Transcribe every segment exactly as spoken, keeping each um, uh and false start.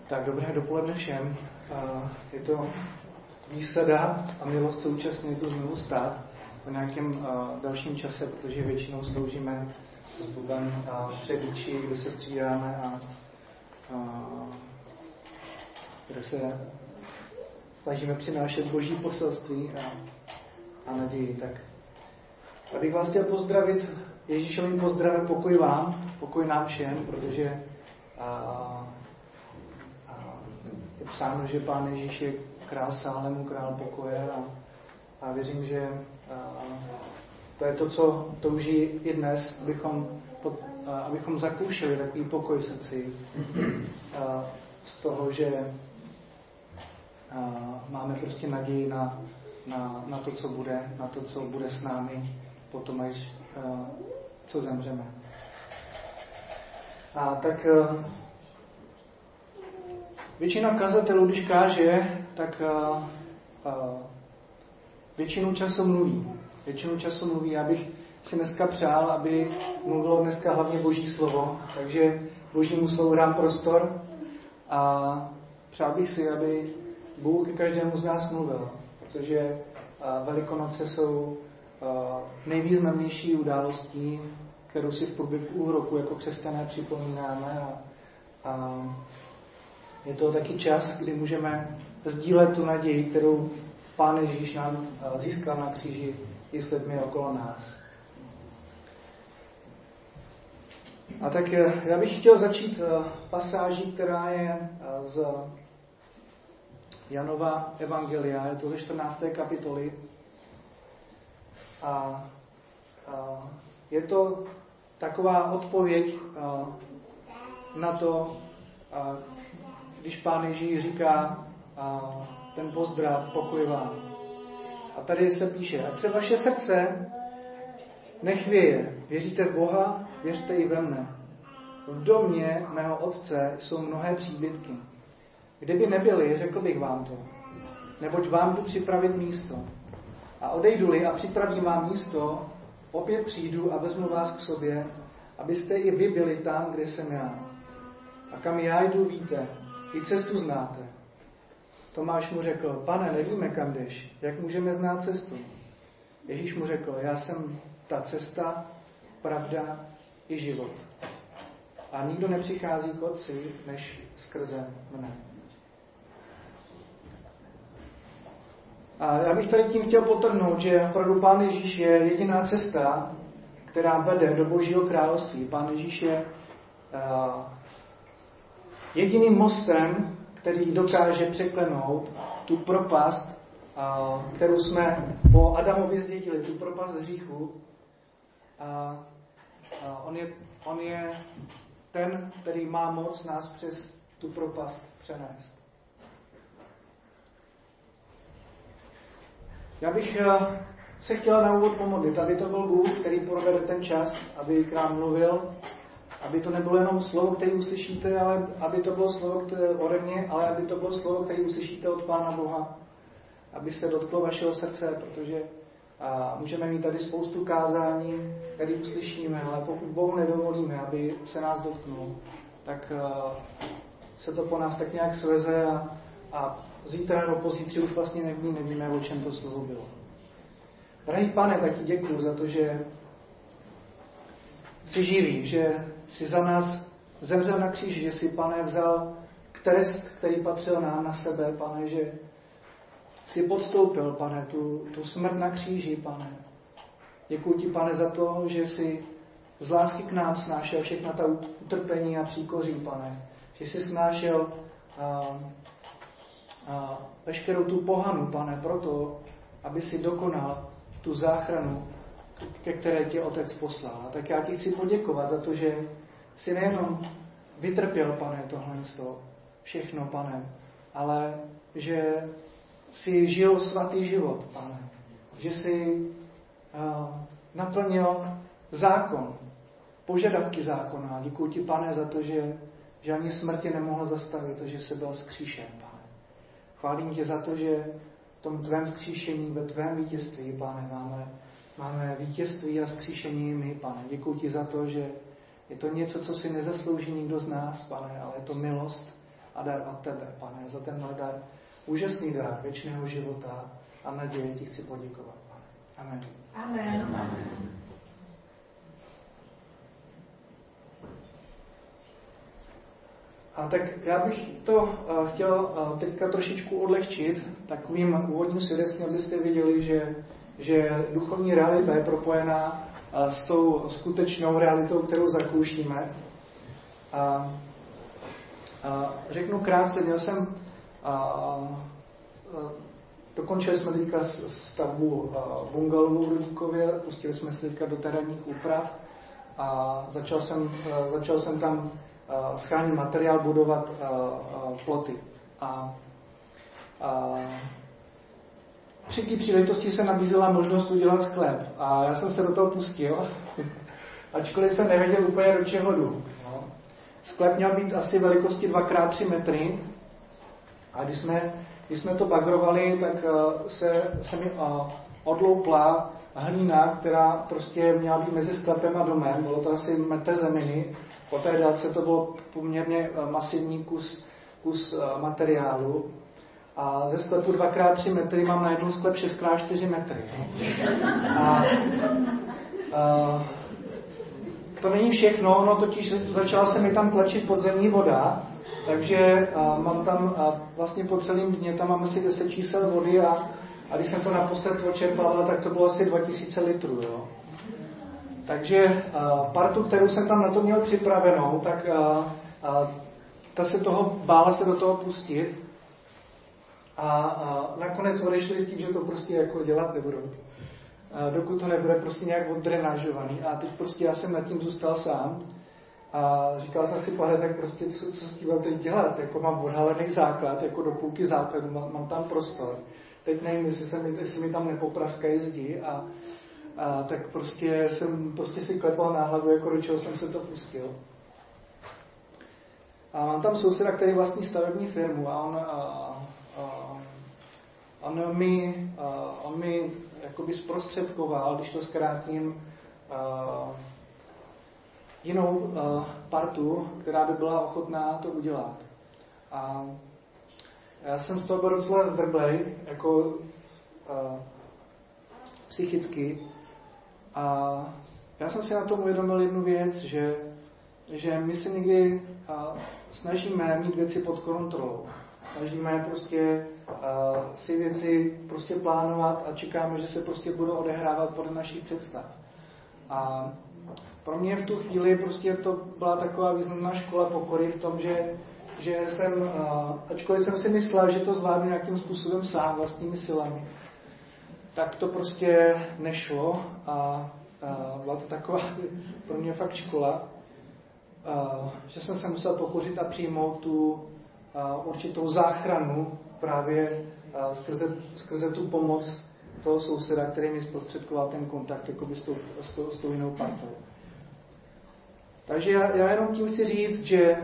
Tak dobré dopoledne všem. Je to výsada a milost současně je to znovu stát v nějakém dalším čase, protože většinou sloužíme s Bogem v Třebíči, kde se střídáme a, a kde se snažíme přinášet Boží poselství a, a naději. Tak abych vás chtěl pozdravit Ježíšovým pozdravem, pokoj vám, pokoj nám všem, protože a, a je psáno, že Pán Ježíš je král Sálému, král pokoje a, a věřím, že a, to je to, co touží i dnes, abychom, a, abychom zakoušeli takový pokoj v srdci a, z toho, že a, máme prostě naději na, na, na to, co bude, na to, co bude s námi potom, až a, co zemřeme. A tak a, většina kazatelů, když káže, tak a, a, většinu času mluví. Většinu času mluví. Já bych si dneska přál, aby mluvilo dneska hlavně Boží slovo. Takže Božímu slovu dám prostor a přál bych si, aby Bůh k každému z nás mluvil. Protože a, Velikonoce jsou a, nejvýznamnější událostí, kterou si v průběhu roku jako křesťané připomínáme. A, a je to taky čas, kdy můžeme sdílet tu naději, kterou Pán Ježíš nám získal na kříži i s lidmi okolo nás. A tak já bych chtěl začít pasáží, která je z Janova evangelia, je to ze čtrnácté kapitoly. A, a je to taková odpověď na to, když Pán Ježíš říká ten pozdrav, pokoj vám. A tady se píše, ať se vaše srdce nechvěje. Věříte v Boha, věřte i ve mne. V domě mého otce jsou mnohé příbytky. Kdyby nebyly, řekl bych vám to. Neboť vám jdu připravit místo. A odejdu-li a připravím vám místo, opět přijdu a vezmu vás k sobě, abyste i vy byli tam, kde jsem já. A kam já jdu, víte, i cestu znáte. Tomáš mu řekl, pane, nevíme, kam jdeš, jak můžeme znát cestu? Ježíš mu řekl, já jsem ta cesta, pravda i život. A nikdo nepřichází k Otci, než skrze mne. A já bych tady tím chtěl podtrhnout, že opravdu Pán Ježíš je jediná cesta, která vede do Božího království. Pán Ježíš je uh, jediným mostem, který dokáže překlenout tu propast, kterou jsme po Adamovi zdědili, tu propast hříchu. A on je, on je ten, který má moc nás přes tu propast přenést. Já bych se chtěla na úvod pomodlit, aby to byl Bůh, který provede ten čas, aby k nám mluvil, aby to nebylo jenom slovo, které uslyšíte, ale aby to bylo slovo které ode mě, ale aby to bylo slovo, které uslyšíte od Pána Boha, aby se dotklo vašeho srdce, protože a, můžeme mít tady spoustu kázání, které uslyšíme, ale pokud Bohu nedovolíme, aby se nás dotknul, tak a, se to po nás tak nějak sveze a, a zítra nebo pozítří už vlastně neví, nevíme, o čem to slovo bylo. Drahý Pane, tak ti děkuju za to, že jsi živý, že jsi za nás zemřel na kříži, že jsi, Pane, vzal trest, který patřil nám na sebe, Pane, že jsi podstoupil, Pane, tu, tu smrt na kříži, Pane. Děkuji ti, Pane, za to, že jsi z lásky k nám snášel všechna ta utrpení a příkoří, Pane. Že jsi snášel a, a, veškerou tu pohanu, Pane, proto, aby si dokonal tu záchranu, ke které tě Otec poslal. A tak já ti chci poděkovat za to, že jsi nejenom vytrpěl, Pane, tohle všechno, Pane, ale že jsi žil svatý život, Pane. Že jsi uh, naplnil zákon, požadavky zákona. Děkuji ti, Pane, za to, že, že ani smrt tě nemohla zastavit a že jsi byl vzkříšen, Pane. Chválím tě za to, že v tom tvém vzkříšení, ve tvém vítězství, Pane, máme Máme vítězství a vzkříšení my, Pane. Děkuji ti za to, že je to něco, co si nezaslouží nikdo z nás, Pane, ale je to milost a dar od tebe, Pane, za tenhle dar, úžasný dar věčného života a naděje ti chci poděkovat, Pane. Amen. Amen. Amen. A tak já bych to uh, chtěl uh, teďka trošičku odlehčit takovým úvodním svědectvím, abyste viděli, že, že duchovní realita je propojená uh, s tou skutečnou realitou, kterou zakoušíme. A, a řeknu krátce, měl jsem, a, a, dokončili jsme teďka stavbu bungalovu v Rudíkově, pustili jsme se teďka do terénních úprav a začal jsem, a, začal jsem tam schánit materiál, budovat a, a, ploty. A, a, při té příležitosti se nabízela možnost udělat sklep a já jsem se do toho pustil, ačkoliv jsem nevěděl úplně, do čeho jdu. No. Sklep měl být asi velikosti dva krát tři metry a když jsme, když jsme to bagrovali, tak uh, se, se mi uh, odloupla hlína, která prostě měla být mezi sklepem a domem. Bylo to asi metr zeminy. Po té délce to bylo poměrně uh, masivní kus, kus uh, materiálu. A ze sklepu dva krát tři metry mám na jednou sklep šest krát čtyři metry. A, a to není všechno, no totiž začala se mi tam tlačit podzemní voda, takže a, mám tam a, vlastně po celém dně, tam mám asi deset čísel vody a, a když jsem to naposled počerpal, tak to bylo asi dva tisíce litrů. Jo. Takže a, partu, kterou jsem tam na to měl připravenou, tak a, a, ta se toho bála se do toho pustit. A, a nakonec odešli s tím, že to prostě jako dělat nebudou. A dokud to nebude prostě nějak oddrenážovaný. A teď prostě já jsem nad tím zůstal sám. A říkal jsem si, Pane, tak prostě co, co s tím mám teď dělat? Jako mám odhalený základ, jako do půlky základu, mám, mám tam prostor. Teď nevím, jestli, se mi, jestli mi tam nepopraskají zdi. A, a tak prostě jsem prostě si klepal na hlavu, jako do čeho jsem se to pustil. A mám tam souseda, který vlastní stavební firmu a on... A, Uh, on mi, uh, on mi jakoby zprostředkoval, když to zkrátím, uh, jinou uh, partu, která by byla ochotná to udělat. A já jsem z toho byl docela zdrblej, jako uh, psychicky. A já jsem si na tom uvědomil jednu věc, že, že my se někdy uh, snažíme mít věci pod kontrolou. Snažíme prostě uh, si věci prostě plánovat a čekáme, že se prostě budou odehrávat podle našich představ. A pro mě v tu chvíli prostě to byla taková významná škola pokory v tom, že, že jsem, uh, ačkoliv jsem si myslel, že to zvládnu nějakým způsobem sám, vlastními silami, tak to prostě nešlo a uh, byla to taková pro mě fakt škola, uh, že jsem se musel pokořit a přijmout tu určitou záchranu právě skrze, skrze tu pomoc toho souseda, který mi zprostředkoval ten kontakt jakoby s, tou, s, tou, s tou jinou partou. Takže já, já jenom tím chci říct, že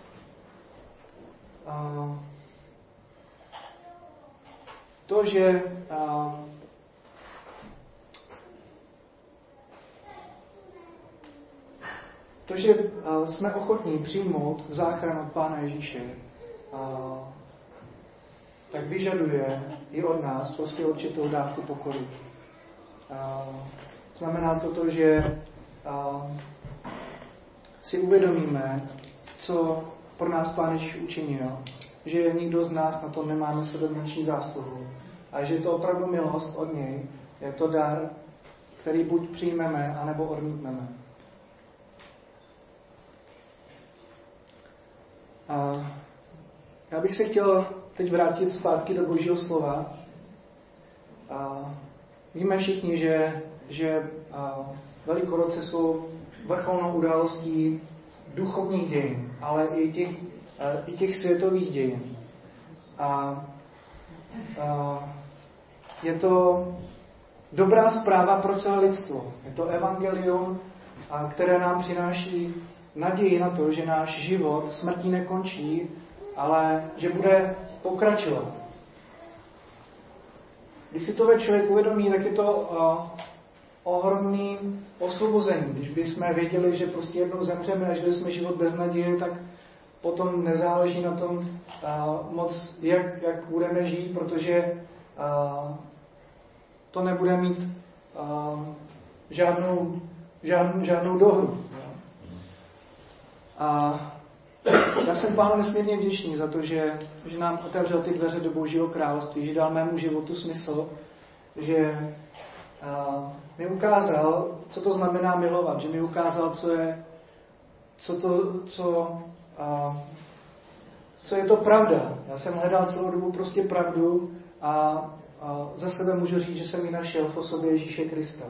a, to, že a, to, že a, jsme ochotní přijmout záchranu od Pána Ježíše, A, tak vyžaduje i od nás prostě určitou dávku pokory. A, znamená to to, že a, si uvědomíme, co pro nás Pán Ježíš učinil, že nikdo z nás na to nemáme sebe menší zásluhu a že je to opravdu milost od něj, je to dar, který buď přijmeme, anebo odmítneme. A já bych se chtěl teď vrátit zpátky do Božího slova. A víme všichni, že, že Velikonoce jsou vrcholnou událostí duchovních dějin, ale i těch, i těch světových dějin. A, a je to dobrá zpráva pro celé lidstvo. Je to evangelium, a které nám přináší naději na to, že náš život smrtí nekončí, ale že bude pokračovat. Když si to člověk uvědomí, tak je to uh, ohromný osvobození. Když bychom věděli, že prostě jednou zemřeme a žili jsme život bez naděje, tak potom nezáleží na tom uh, moc, jak, jak budeme žít, protože uh, to nebude mít uh, žádnou, žádnou, žádnou dohru. A já jsem Pánu nesmírně vděčný za to, že, že nám otevřel ty dveře do Božího království, že dal mému životu smysl, že uh, mi ukázal, co to znamená milovat, že mi ukázal, co je, co to, co, uh, co je to pravda. Já jsem hledal celou dobu prostě pravdu a, a za sebe můžu říct, že jsem ji našel v osobě Ježíše Krista.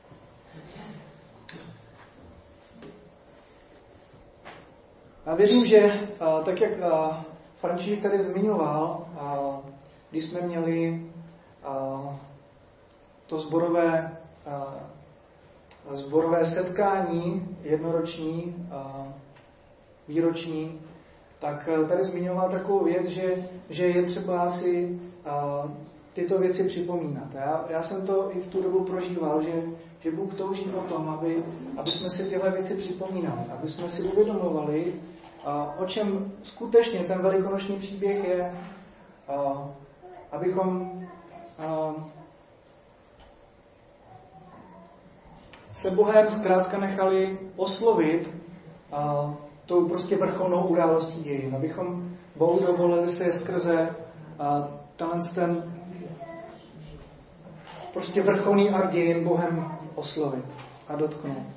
A věřím, že a, tak, jak a, František tady zmiňoval, a, když jsme měli a, to sborové, a, sborové setkání, jednoroční, a, výroční, tak tady zmiňoval takovou věc, že, že je třeba si a, tyto věci připomínat. Já, já jsem to i v tu dobu prožíval, že, že Bůh touží po tom, aby, aby jsme si tyhle věci připomínali, aby jsme si uvědomovali, a, o čem skutečně ten velikonoční příběh je, a, abychom a, se Bohem zkrátka nechali oslovit a, tou prostě vrcholnou událostí dějin, abychom Bohu dovolili se skrze a, tenhle ten prostě vrcholný akt dějin Bohem oslovit a dotknout.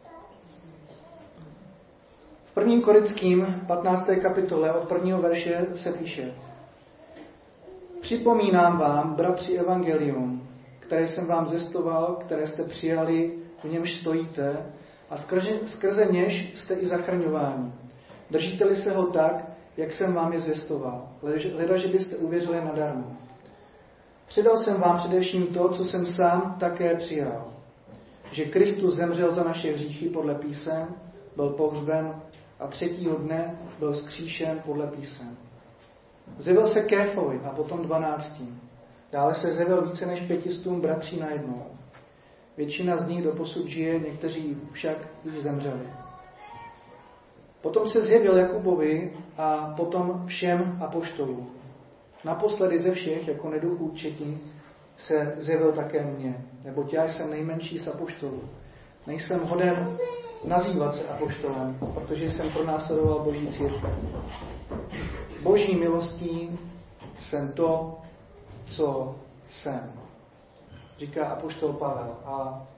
V prvním Korinským patnácté kapitole od prvního verše se píše: Připomínám vám, bratři, evangelium, které jsem vám zvěstoval, které jste přijali, v němž stojíte, a skrze, skrze něž jste i zachraňováni. Držíte-li se ho tak, jak jsem vám je zvěstoval, leda, že byste uvěřili nadarmo. Předal jsem vám především to, co jsem sám také přijal. Že Kristus zemřel za naše hříchy podle písem, byl pohřben a třetího dne byl vzkříšen podle písem. Zjevil se Kéfovi a potom dvanáctím. Dále se zjevil více než pětistům bratří najednou. Většina z nich doposud žije, někteří však již zemřeli. Potom se zjevil Jakubovi a potom všem apoštolům. Naposledy ze všech, jako neduchů četí, se zjevil také mně, neboť já jsem nejmenší z apoštolů. Nejsem hoden nazývat se apoštolem, protože jsem pronásledoval Boží církev. Boží milostí jsem to, co jsem, říká apoštol Pavel. A,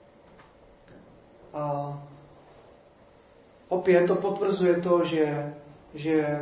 a opět to potvrzuje to, že, že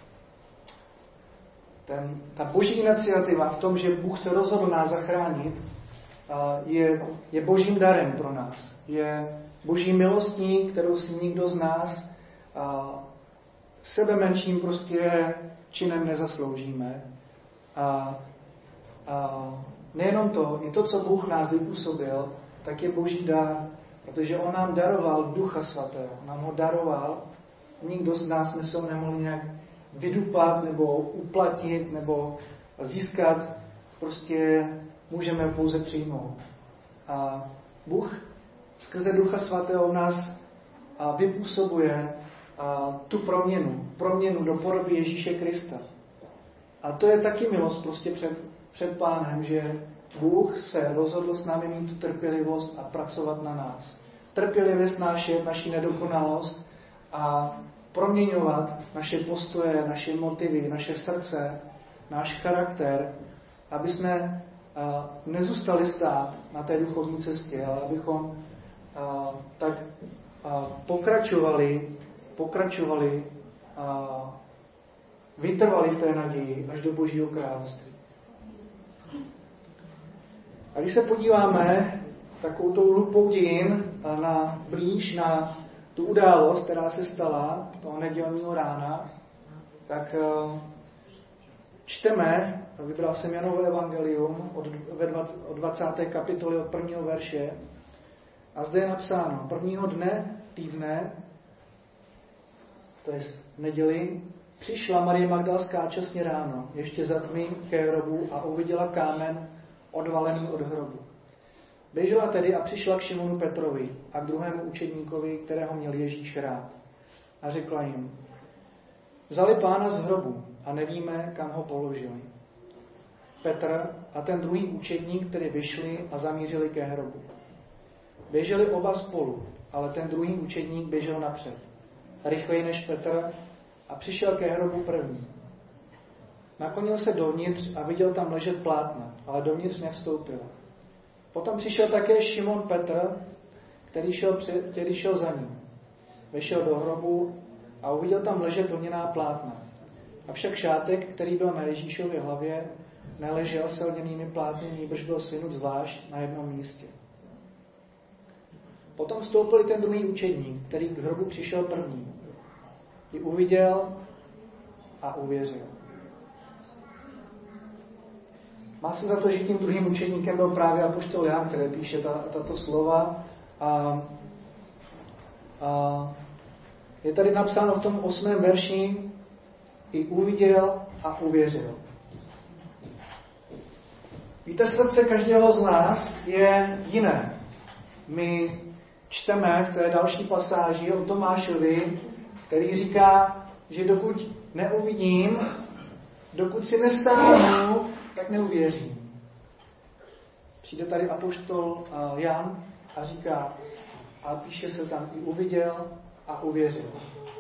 ten, ta Boží iniciativa v tom, že Bůh se rozhodl nás zachránit, je, je Božím darem pro nás. Je Boží milostí, kterou si nikdo z nás sebe menším prostě činem nezasloužíme. A, a nejenom to, i to, co Bůh nás vypůsobil, tak je Boží dar, protože On nám daroval Ducha Svatého. On nám ho daroval. Nikdo z nás jsme se ho nemohli nějak vydupat nebo uplatit nebo získat. Prostě můžeme pouze přijmout. A Bůh skrze Ducha Svatého v nás vypůsobuje tu proměnu. Proměnu do podoby Ježíše Krista. A to je taky milost prostě před, před Pánem, že Bůh se rozhodl s námi mít tu trpělivost a pracovat na nás. Trpělivě snášet naši nedokonalost a proměňovat naše postoje, naše motivy, naše srdce, náš charakter, aby jsme uh, nezůstali stát na té duchovní cestě, ale abychom uh, tak uh, pokračovali, pokračovali uh, vytrvali v té naději až do Božího království. A když se podíváme takovou tou lupou dějin na blíž na tu událost, která se stala toho nedělního rána, tak čteme, vybral jsem Janovo evangelium od, od dvacáté kapitoly od prvního verše, a zde je napsáno: prvního dne týdne, to je neděli, přišla Marie Magdalská časně ráno, ještě za tmy ke hrobu, a uviděla kámen odvalený od hrobu. Běžela tedy a přišla k Šimonu Petrovi a k druhému učedníkovi, kterého měl Ježíš rád. A řekla jim: Vzali Pána z hrobu a nevíme, kam ho položili. Petr a ten druhý učedník, který vyšli a zamířili ke hrobu. Běželi oba spolu, ale ten druhý učedník běžel napřed, rychleji než Petr, a přišel ke hrobu první. Naklonil se dovnitř a viděl tam ležet plátna, ale dovnitř nevstoupil. Potom přišel také Šimon Petr, který šel, před, který šel za ním. Vešel do hrobu a uviděl tam ležet vlněná plátna. Avšak šátek, který byl na Ježíšově hlavě, neležel se lněnými plátny, nýbrž byl svinut zvlášť na jednom místě. Potom vstoupil ten druhý učedník, který k hrobu přišel první. Ji uviděl a uvěřil. Má se za to, že tím druhým učedníkem byl právě apoštol Jan, který píše ta, tato slova. A, a je tady napsáno v tom osmém verši: i uviděl a uvěřil. Víte, srdce každého z nás je jiné. My čteme v té další pasáži o Tomášovi, který říká, že dokud neuvidím, dokud si nestáhnu, tak neuvěřím. Přijde tady apoštol Jan a říká, a píše se tam, i uviděl a uvěřil.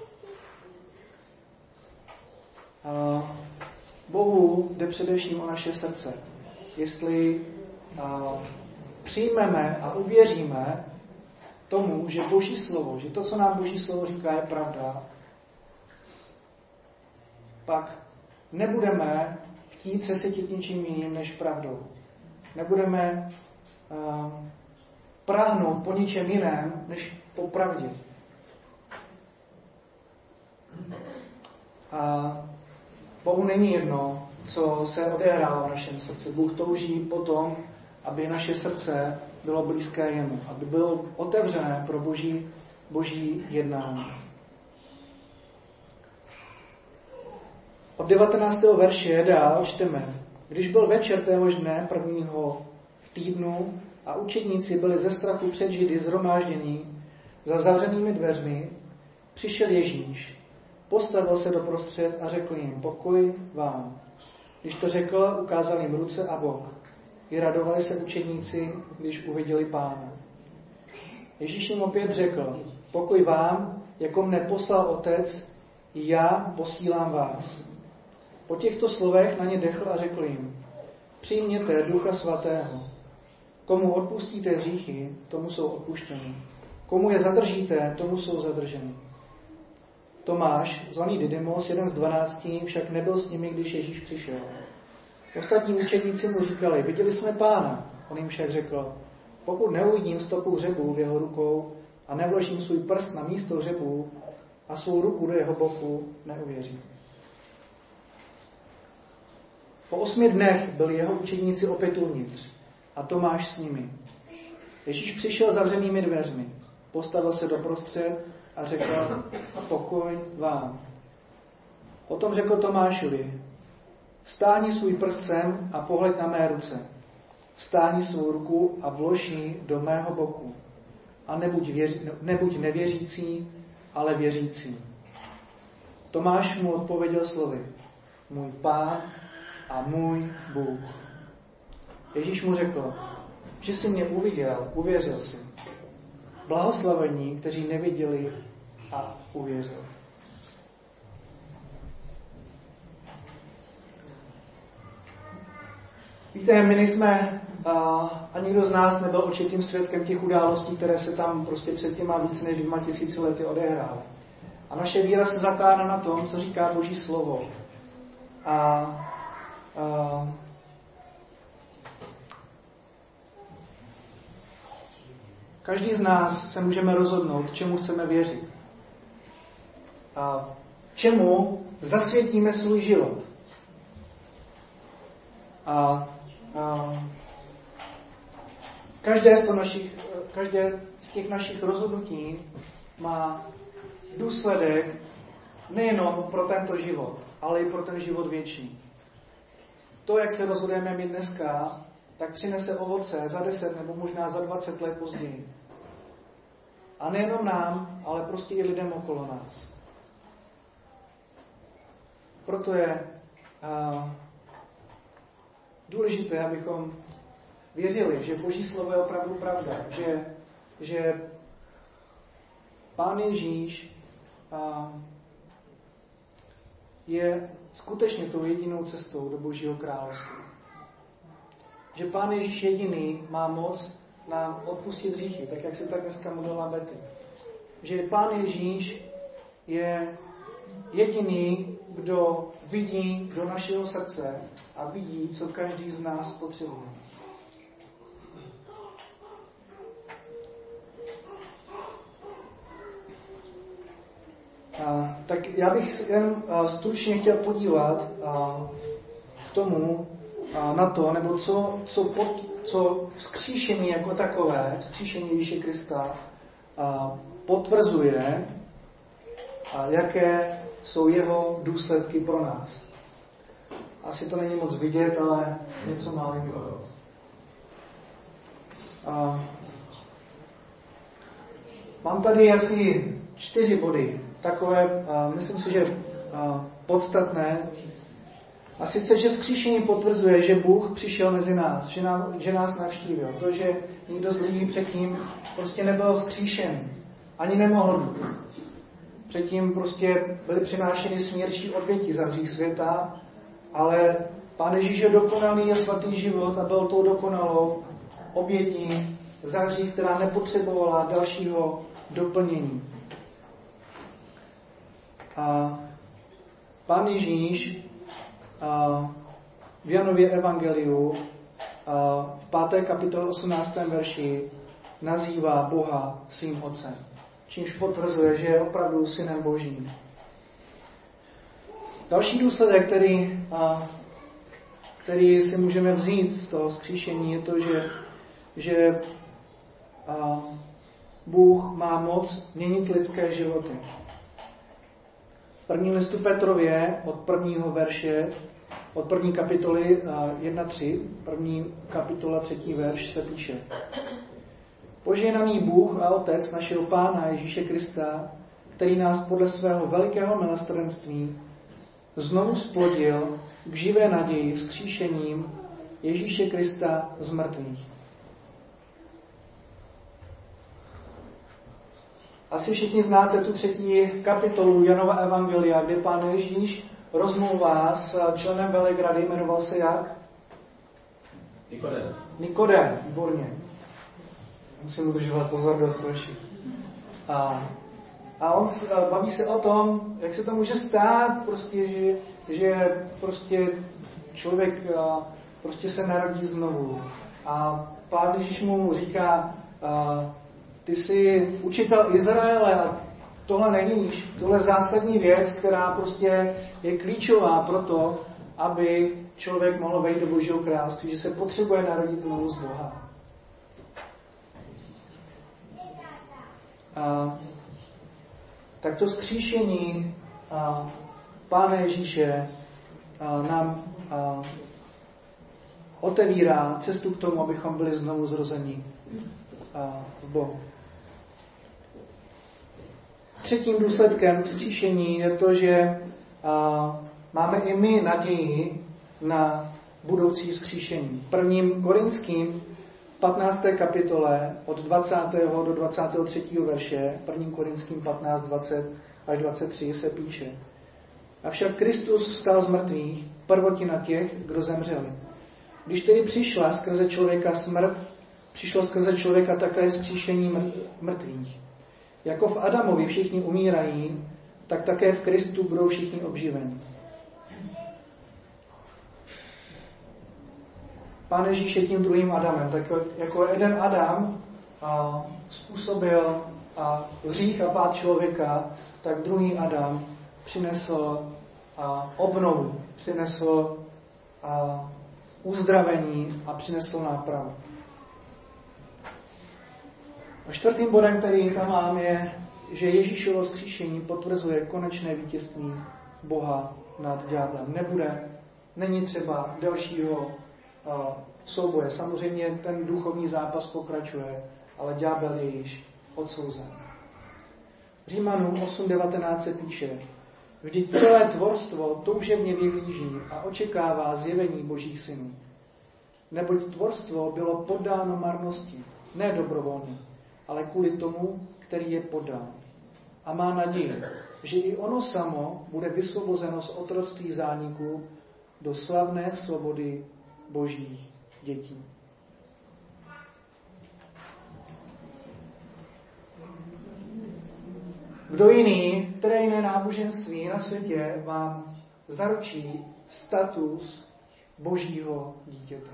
Bohu jde především o naše srdce. Jestli přijmeme a uvěříme tomu, že Boží slovo, že to, co nám Boží slovo říká, je pravda, pak nebudeme chtít se sytit ničím jiným než pravdou. Nebudeme uh, práhnout po ničem jiném než po pravdě. A Bohu není jedno, co se odehrává v našem srdci. Bůh touží potom, aby naše srdce bylo blízké jemu, aby bylo otevřené pro boží, boží jednání. Od devatenáctého verše dál čteme. Když byl večer téhož dne, prvního v týdnu, a učedníci byli ze strachu před Židy shromáždění za zavřenými dveřmi, přišel Ježíš, postavil se doprostřed a řekl jim, pokoj vám. Když to řekl, ukázal jim ruce a bok. I radovali se učedníci, když uviděli Pána. Ježíš jim opět řekl, pokoj vám, jako mne poslal Otec, i já posílám vás. Po těchto slovech na ně dechl a řekl jim, přijměte Ducha Svatého. Komu odpustíte hříchy, tomu jsou odpuštěny. Komu je zadržíte, tomu jsou zadrženy. Tomáš, zvaný Didymos, jeden z dvanácti, však nebyl s nimi, když Ježíš přišel. Ostatní učedníci mu říkali, viděli jsme Pána. On jim však řekl, pokud neuvidím stopu hřebu v jeho rukou a nevložím svůj prst na místo hřebu a svou ruku do jeho boku, neuvěřím. Po osmi dnech byli jeho učedníci opět uvnitř a Tomáš s nimi. Ježíš přišel zavřenými dveřmi, postavil se doprostřed a řekl, pokoj vám. Potom řekl Tomášovi, vstáni svůj prst sem a pohled na mé ruce. Vstáni svou ruku a vlož ji do mého boku. A nebuď, věř, nebuď nevěřící, ale věřící. Tomáš mu odpověděl slovy, můj Pán a můj Bůh. Ježíš mu řekl, že jsi mě uviděl, uvěřil jsi. Blahoslavení, kteří neviděli a uvěřili. Víte, my nejsme, a, a nikdo z nás nebyl očitým svědkem těch událostí, které se tam prostě před těma víc než dvěma tisíci lety odehrály. A naše víra se zakládá na tom, co říká Boží slovo. A, a každý z nás se můžeme rozhodnout, čemu chceme věřit. A čemu zasvětíme svůj život. A, a každé, z to našich, každé z těch našich rozhodnutí má důsledek nejenom pro tento život, ale i pro ten život věčný. To, jak se rozhodujeme my dneska, tak přinese ovoce za deset nebo možná za dvacet let později. A nejenom nám, ale prostě i lidem okolo nás. proto je a, důležité, abychom věřili, že Boží slovo je opravdu pravda, že, že Pán Ježíš a, je skutečně tou jedinou cestou do Božího království. Že Pán Ježíš jediný má moc nám odpustit hříchy, tak jak se tak dneska modlila Betty. Že Pán Ježíš je jediný, kdo vidí do našeho srdce a vidí, co každý z nás potřebuje. A, tak já bych jen a, stručně chtěl podívat a, k tomu, a, na to, nebo co, co, pod, co vzkříšení jako takové, vzkříšení Ježíše Krista a, potvrzuje, a jaké jsou jeho důsledky pro nás. Asi to není moc vidět, ale něco malinko. A, mám tady asi čtyři body, takové, a, myslím si, že a, podstatné. A sice, že vzkříšení potvrzuje, že Bůh přišel mezi nás, že, nám, že nás navštívil. To, že nikdo z lidí předtím prostě nebyl vzkříšen, ani nemohl být. Předtím prostě byly přinášeny smírčí oběti za hřích světa, ale Pán Ježíš je dokonalý a svatý život a byl tou dokonalou obětí za hřích, která nepotřebovala dalšího doplnění. A Pán Ježíš a v Janově evangeliu a v páté kapitole osmnáctém verši nazývá Boha svým otcem, čímž potvrzuje, že je opravdu synem Božím. Další důsledek, který, a, který si můžeme vzít z toho vzkříšení, je to, že, že a, Bůh má moc měnit lidské životy. V prvním listu Petrově od prvního verše, od první kapitoly jedna tři, první kapitola třetí verš se píše: Požehnaný Bůh a Otec našeho Pána Ježíše Krista, který nás podle svého velikého milosrdenství znovu splodil k živé naději vzkříšením Ježíše Krista z mrtvých. Asi všichni znáte tu třetí kapitolu Janova evangelia, kde Pán Ježíš rozmluvá s členem Velegrady, jmenoval se jak? Nikodem. Nikodem, výborně. Musím udržovat pozornost troši. A, a on baví se o tom, jak se to může stát, prostě, že, že prostě člověk prostě se narodí znovu. A Pán Ježíš mu říká, a, ty jsi učitel Izraele a tohle nevíš, tohle je zásadní věc, která prostě je klíčová pro to, aby člověk mohl vejít do Božího království, že se potřebuje narodit znovu z Boha. A, tak to vzkříšení a, Pána Ježíše a, nám a, otevírá cestu k tomu, abychom byli znovu zrození a, v Bohu. Třetím důsledkem vzkříšení je to, že a, máme i my naději na budoucí vzkříšení. V prvním Korinským patnácté kapitole od dvacátého do dvacátého třetího verše, prvním Korinským patnáct, dvacet až dvacet tři se píše: Avšak Kristus vstal z mrtvých, prvotina těch, kdo zemřeli. Když tedy přišla skrze člověka smrt, přišlo skrze člověka také vzkříšení mrtvých. Jako v Adamovi všichni umírají, tak také v Kristu budou všichni obživeni. Pán Ježíš je tím druhým Adamem. Tak jako jeden Adam a, způsobil a, hřích a pád člověka, tak druhý Adam přinesl a, obnovu, přinesl a, uzdravení a přinesl nápravu. A čtvrtým bodem, který tam mám, je, že Ježíšovo vzkříšení potvrzuje konečné vítězství Boha nad ďáblem. Nebude, není třeba dalšího uh, souboje. Samozřejmě ten duchovní zápas pokračuje, ale ďábel je již odsouzen. Římanům osm devatenáct se píše: Vždyť celé tvorstvo toužebně vyhlíží a očekává zjevení Božích synů. Neboť tvorstvo bylo poddáno marnosti, ne dobrovolně, ale kvůli tomu, který je poddán. A má naději, že i ono samo bude vysvobozeno z otroctví zániku do slavné svobody Božích dětí. Kdo jiný, které jiné náboženství na světě vám zaručí status Božího dítěte?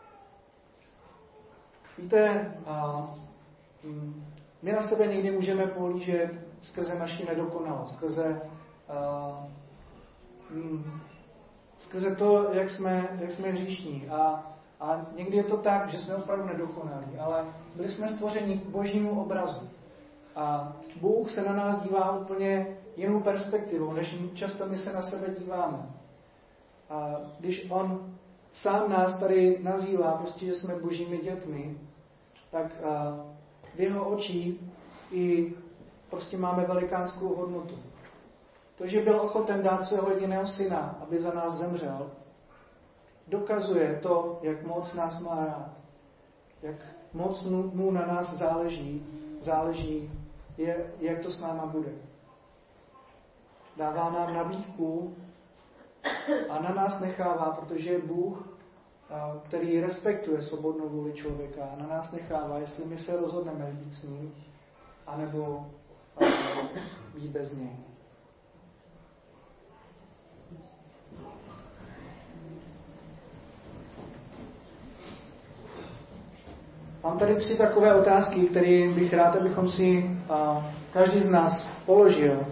Víte, a, mm, my na sebe někdy můžeme pohlížet skrze naši nedokonalost, skrze, a, mm, skrze to, jak jsme, jak jsme hříšní. A, a někdy je to tak, že jsme opravdu nedokonalí, ale byli jsme stvořeni k Božímu obrazu. A Bůh se na nás dívá úplně jinou perspektivou, než často my se na sebe díváme. A když on sám nás tady nazývá, prostě, že jsme Božími dětmi, tak v jeho očích i prostě máme velikánskou hodnotu. To, že byl ochoten dát svého jediného syna, aby za nás zemřel, dokazuje to, jak moc nás má rád. Jak moc mu na nás záleží, záleží, je, jak to s náma bude. Dává nám nabídku a na nás nechává, protože je Bůh, který respektuje svobodnou vůli člověka, na nás nechává, jestli my se rozhodneme být s ním, anebo být bez něj. Mám tady tři takové otázky, které bych rád, abychom si a, každý z nás položil.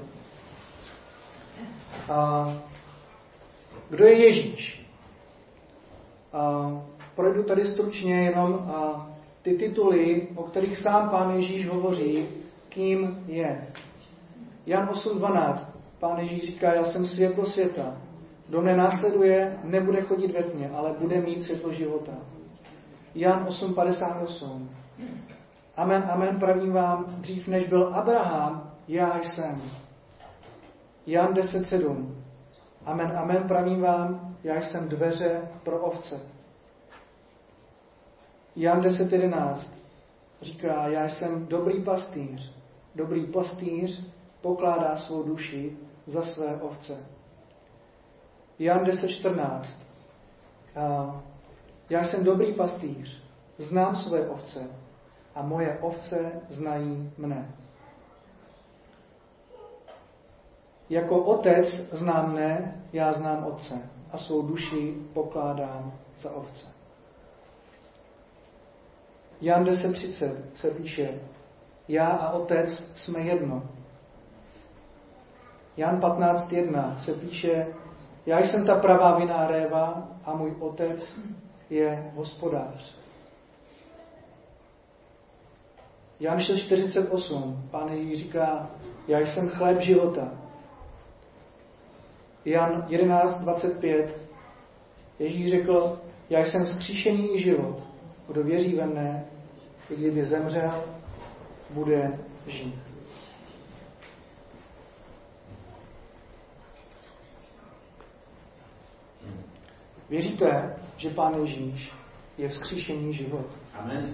A, kdo je Ježíš? A, projdu tady stručně jenom a, ty tituly, o kterých sám Pán Ježíš hovoří, kým je. Jan osm dvanáct. Pán Ježíš říká, já jsem světlo světa. Kdo mne následuje, nebude chodit ve tmě, ale bude mít světlo života. Jan osm padesát osm. Amen, amen, pravím vám, dřív než byl Abraham, já jsem. Jan deset sedm. Amen, amen, pravím vám, já jsem dveře pro ovce. Jan deset jedenáct. Říká, já jsem dobrý pastýř. Dobrý pastýř pokládá svou duši za své ovce. Jan deset čtrnáct. A já jsem dobrý pastýř, znám své ovce a moje ovce znají mne. Jako otec znám mne, já znám otce a svou duši pokládám za ovce. Jan deset třicet se píše, já a otec jsme jedno. Jan patnáct jedna se píše, já jsem ta pravá vinná réva a můj otec je hospodář. Jan šest čtyřicet osm, Pán Ježíš říká, já jsem chléb života. Jan jedenáct dvacet pět, Ježíš řekl, já jsem vzkříšený i život. Kdo věří ve mne, i kdyby zemřel, bude žít. Věříte, že Pán Ježíš je vzkříšený život? Amen.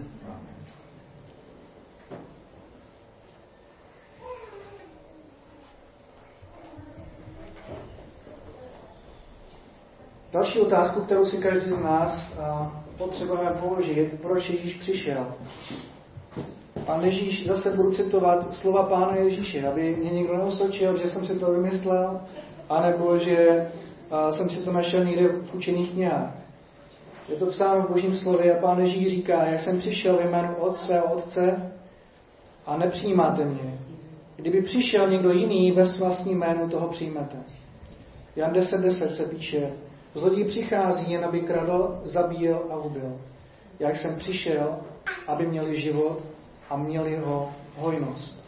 Další otázku, kterou si každý z nás potřebujeme položit, proč Ježíš přišel. Pán Ježíš, zase budu citovat slova Pána Ježíše, aby mě někdo neosočil, že jsem si to vymyslel, anebo že a jsem si to našel někde v učených knihách. Je to psáno v Božím slově a Pán Ježíš říká, jak jsem přišel ve jménu od svého otce a nepřijímáte mě. Kdyby přišel někdo jiný ve vlastním jménu, toho přijmete. Jan deset deset se píše, zloděj přichází jen aby kradl, zabíjel a ubil. Jak jsem přišel, aby měli život a měli ho hojnost.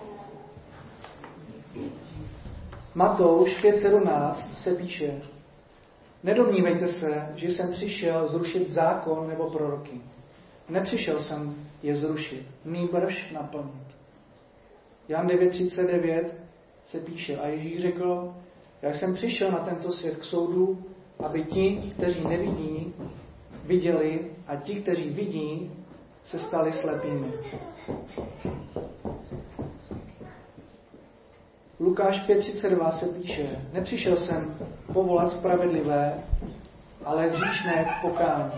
Matouš pět sedmnáct se píše, nedomnívejte se, že jsem přišel zrušit zákon nebo proroky. Nepřišel jsem je zrušit, nýbrž naplnit. Jan devět třicet devět se píše, a Ježíš řekl, Já jsem přišel na tento svět k soudu, aby ti, kteří nevidí, viděli a ti, kteří vidí, se stali slepými. Lukáš pět třicet dva se píše, nepřišel jsem povolat spravedlivé, ale hříšné k pokání.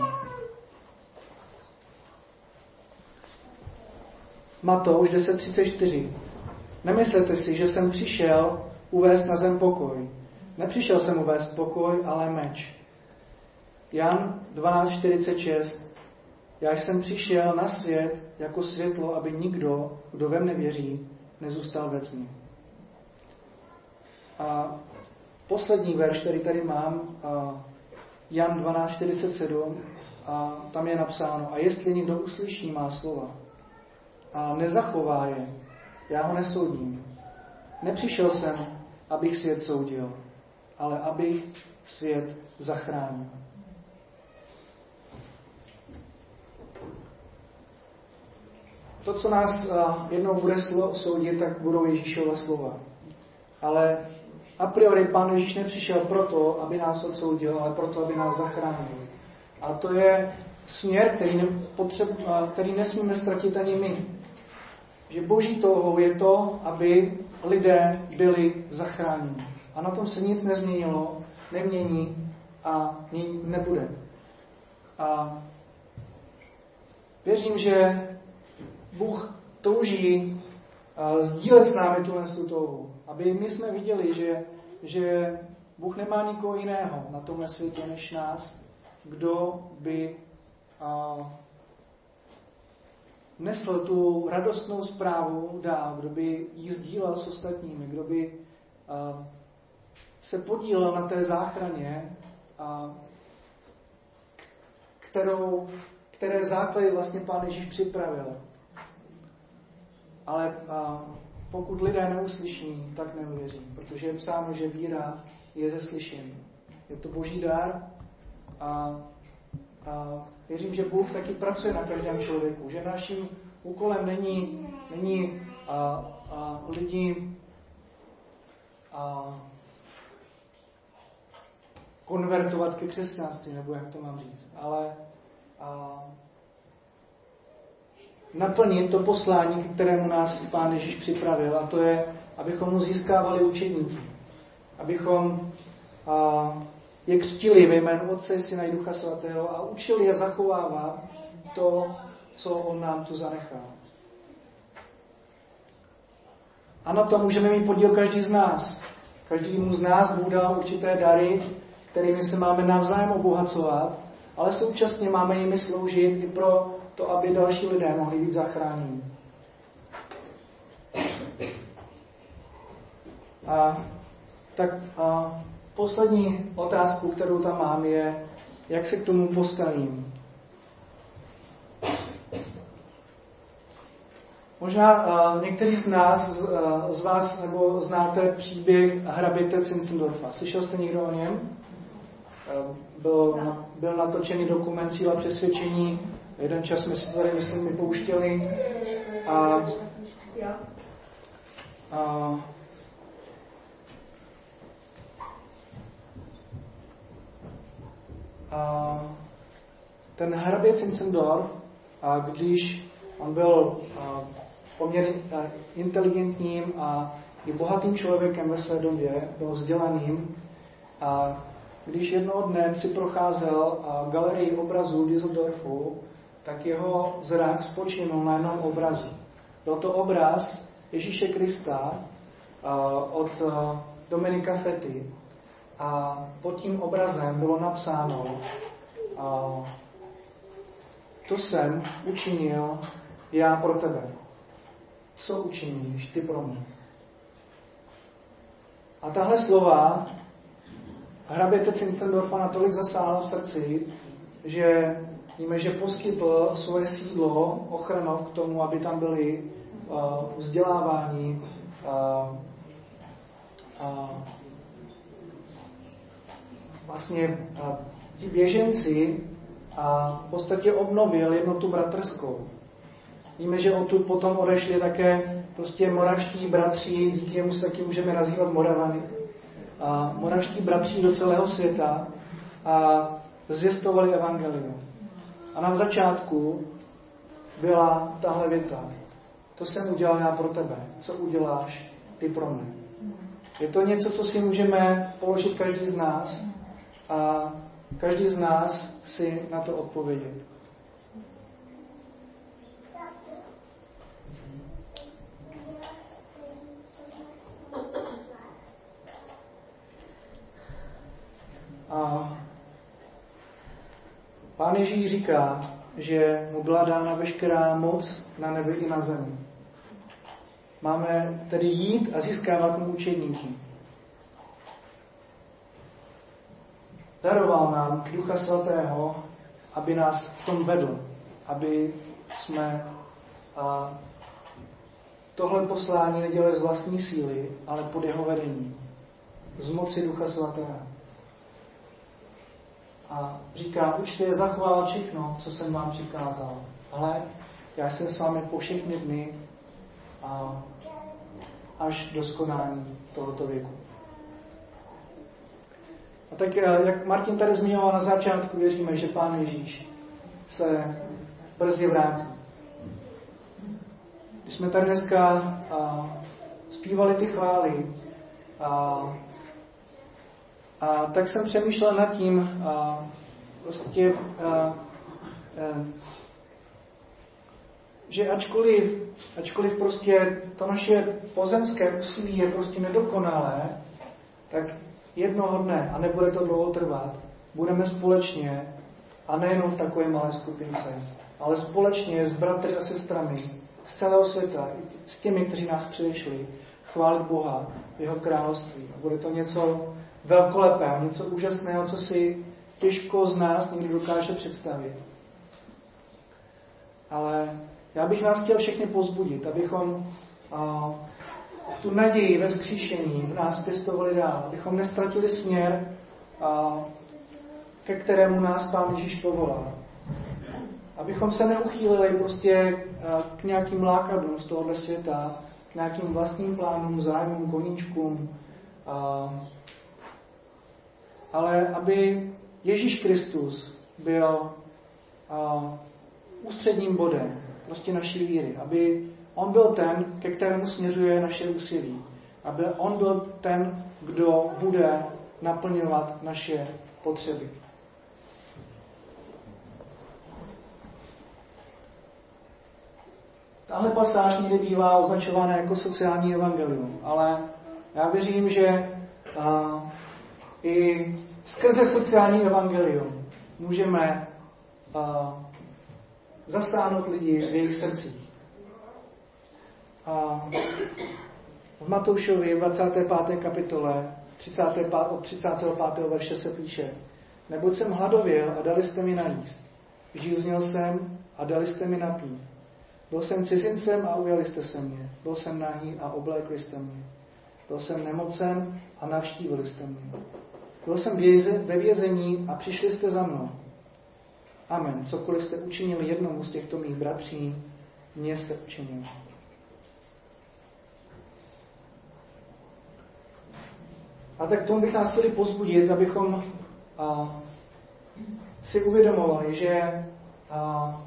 Matouš deset třicet čtyři. Nemyslete si, že jsem přišel uvést na zem pokoj. Nepřišel jsem uvést pokoj, ale meč. Jan dvanáct čtyřicet šest. Já jsem přišel na svět jako světlo, aby nikdo, kdo ve mne věří, nezůstal ve tmě. A poslední verš, který tady mám, Jan dvanáct čtyřicet sedm, a tam je napsáno, a jestli někdo uslyší má slova a nezachová je, já ho nesoudím. Nepřišel jsem, abych svět soudil, ale abych svět zachránil. To, co nás jednou bude soudit, tak budou Ježíšova slova. Ale a priori Pán Ježíš nepřišel proto, aby nás odsoudil, ale proto, aby nás zachránil. A to je směr, který, nepotřeb, který nesmíme ztratit ani my. Že Boží touhou je to, aby lidé byli zachráněni. A na tom se nic nezměnilo, nemění a nebude. A věřím, že Bůh touží sdílet s námi tuhle touhu. Aby my jsme viděli, že, že Bůh nemá nikoho jiného na tomhle světě než nás, kdo by a, nesl tu radostnou zprávu dál, kdo by ji sdílel s ostatními, kdo by a, se podílel na té záchraně, a, kterou, které základy vlastně Pán Ježíš připravil. Ale a, pokud lidé neuslyší, tak neuvěří, protože je psáno, že víra je ze slyšení. Je to Boží dar a, a věřím, že Bůh taky pracuje na každém člověku, že naším úkolem není, není a, a lidi a, konvertovat ke křesťanství, nebo jak to mám říct, ale a, naplnit to poslání, k kterému nás Pán Ježíš připravil, a to je, abychom mu získávali učedníky. Abychom a, je křtili ve jménu Otce, Syna i Ducha Svatého a učili je zachovávat to, co on nám tu zanechal. A na to můžeme mít podíl každý z nás. Každému z nás Bůh dal určité dary, kterými se máme navzájem obohacovat, ale současně máme jimi sloužit i pro to, aby další lidé mohli být zachráněni. A tak a poslední otázku, kterou tam mám, je, jak se k tomu postavím. Možná a, někteří z nás, z, a, z vás, nebo znáte příběh hraběte Zinzendorfa. Slyšel jste někdo o něm? Byl, byl natočený dokument Síla přesvědčení. Jeden čas jsme si tady, myslím, my pouštěli. A, a, a ten hrabě Zinzendorf, a když on byl a, poměrně inteligentním a i bohatým člověkem ve své době, byl vzdělaným, a když jednoho dne si procházel galerii obrazů v Düsseldorfu, tak jeho zrak spočinul na jednom obrazu. Byl to obraz Ježíše Krista od Dominika Fety a pod tím obrazem bylo napsáno: to jsem učinil já pro tebe. Co učiníš ty pro mě? A tahle slova hraběte Zinzendorfa natolik zasáhla v srdci, že víme, že poskytl svoje sídlo ochranou k tomu, aby tam byli uh, vzdělávání uh, uh, vlastně uh, ti běženci a v podstatě obnovil jednotu bratrskou. Víme, že odtud potom odešli také prostě moravští bratři, díky němu se taky můžeme nazývat Moravany. a moravští bratři do celého světa a zvěstovali evangelium. A na začátku byla tahle věta. To jsem udělal já pro tebe. Co uděláš ty pro mě? Je to něco, co si můžeme položit každý z nás a každý z nás si na to odpovědět. A Pán Ježíš říká, že mu byla dána veškerá moc na nebi i na zemi. Máme tedy jít a získávat mu učedníky. Daroval nám Ducha Svatého, aby nás v tom vedl, aby jsme a, tohle poslání nedělali z vlastní síly, ale pod jeho vedením. Z moci Ducha Svatého. A říká, učte je zachovávat všechno, co jsem vám přikázal. Ale já jsem s vámi po všechny dny a až do skonání tohoto věku. A tak, jak Martin tady zmiňoval na začátku, věříme, že Pán Ježíš se brzy vrátí. Když jsme tady dneska a, zpívali ty chvály, a, a tak jsem přemýšlel nad tím, a, prostě, a, a, že ačkoliv, ačkoliv prostě to naše pozemské úsilí je prostě nedokonalé, tak jednoho dne, a nebude to dlouho trvat, budeme společně, a nejenom v takové malé skupince, ale společně s bratry a sestrami z celého světa, s těmi, kteří nás předešli, chválit Boha v jeho království. A bude to něco velkolepého, něco úžasného, co si těžko z nás někdy dokáže představit. Ale já bych nás chtěl všechny povzbudit, abychom a, tu naději ve vzkříšení v nás pěstovali dál, abychom nestratili směr, a, ke kterému nás Pán Ježíš povolá. Abychom se neuchýlili prostě a, k nějakým lákadlům z tohohle světa, k nějakým vlastním plánům, zájmům, koníčkům, a, ale aby Ježíš Kristus byl a, ústředním bodem prostě naší víry, aby on byl ten, ke kterému směřuje naše úsilí, aby on byl ten, kdo bude naplňovat naše potřeby. Tahle pasáž někdy bývá označována jako sociální evangelium, ale já věřím, že uh, i skrze sociální evangelium můžeme uh, zasáhnout lidi v jejich srdcích. A v Matoušově dvacáté páté kapitole třicátého pátého, od třicátého pátého verše se píše: Neboť jsem hladověl a dali jste mi najíst. Žíznil jsem a dali jste mi napít. Byl jsem cizincem a ujali jste se mě. Byl jsem nahý a oblékli jste mě. Byl jsem nemocen a navštívili jste mě. Byl jsem ve vězení a přišli jste za mnou. Amen. Cokoliv jste učinili jednomu z těchto mých bratří, mě jste učinili. A tak tomu bych nás chtěli pozbudit, abychom a, si uvědomovali, že a,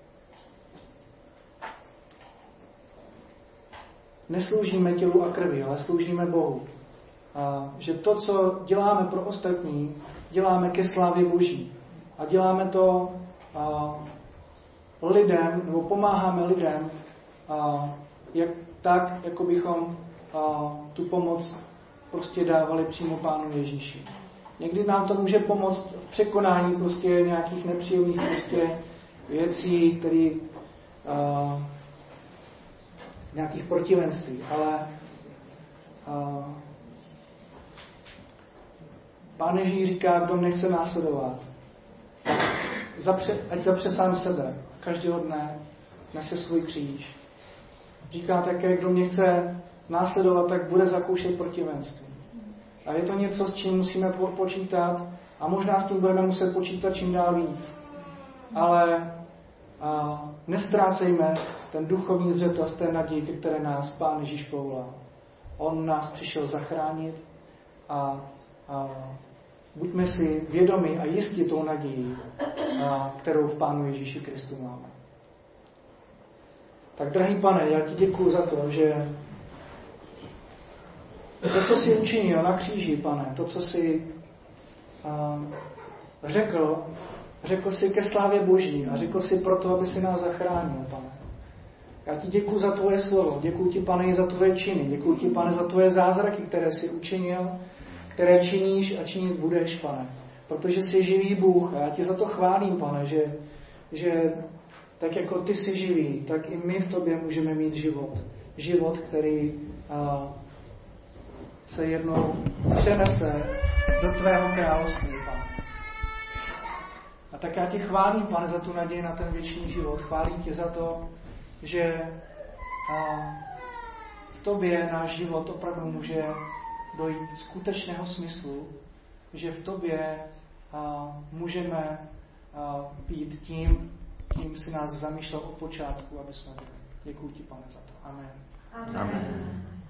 nesloužíme tělu a krvi, ale sloužíme Bohu. A, že to, co děláme pro ostatní, děláme ke slávě Boží. A děláme to a, lidem, nebo pomáháme lidem a, jak, tak, jako bychom a, tu pomoc prostě dávali přímo Pánu Ježíši. Někdy nám to může pomoct v překonání prostě nějakých nepříjemných prostě věcí, které nějakých protivenství, ale a, Pán Ježíš říká, kdo nechce následovat, zapře, ať zapře sám sebe, každého dne nese svůj kříž. Říká také, kdo mě chce následovat, tak bude zakoušet protivenství. A je to něco, s čím musíme počítat a možná s tím budeme muset počítat čím dál víc. Ale a, nestrácejme ten duchovní zřetel z té naději, ke které nás Pán Ježíš povolal. On nás přišel zachránit a, a buďme si vědomi a jistí tou nadějí, a, kterou v Pánu Ježíši Kristu máme. Tak, drahý Pane, já ti děkuju za to, že to, co jsi učinil na kříži, Pane, to, co jsi a, řekl, řekl jsi ke slávě Boží a řekl jsi proto, aby si nás zachránil, Pane. Já ti děkuju za tvoje slovo, děkuju ti, Pane, i za tvoje činy, děkuju ti, Pane, za tvoje zázraky, které jsi učinil, které činíš a činit budeš, Pane. Protože jsi živý Bůh a já ti za to chválím, Pane, že, že tak jako ty jsi živý, tak i my v tobě můžeme mít život. Život, který a, se jednou přenese do tvého království, Pane. A tak já ti chválím, Pane, za tu naději na ten věčný život. Chválím tě za to, že a, v tobě náš život opravdu může dojít skutečného smyslu, že v tobě a, můžeme a, být tím, kým si nás zamýšlel od počátku, aby jsme byli. Děkuji ti, Pane, za to. Amen. Amen. Amen.